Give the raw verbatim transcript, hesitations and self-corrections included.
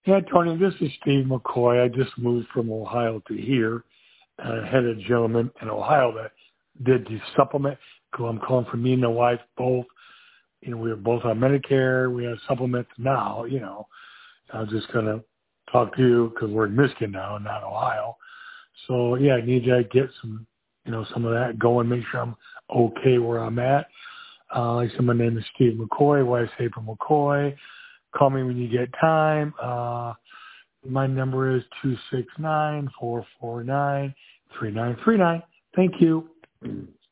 Yeah, Tony, this is Steve McCoy. I just moved from Ohio to here. I had a gentleman in Ohio that did the supplement. I'm calling for me and my wife both. You know, we were both on Medicare. We have supplements now, you know. I was just going to talk to you because we're in Michigan now and not Ohio. So, yeah, I need to get some, you know, some of that going, make sure I'm okay where I'm at. Uh, like I said, my name is Steve McCoy, wife April McCoy. Call me when you get time. Uh, my number is two six nine, four four nine, three nine three nine. Thank you.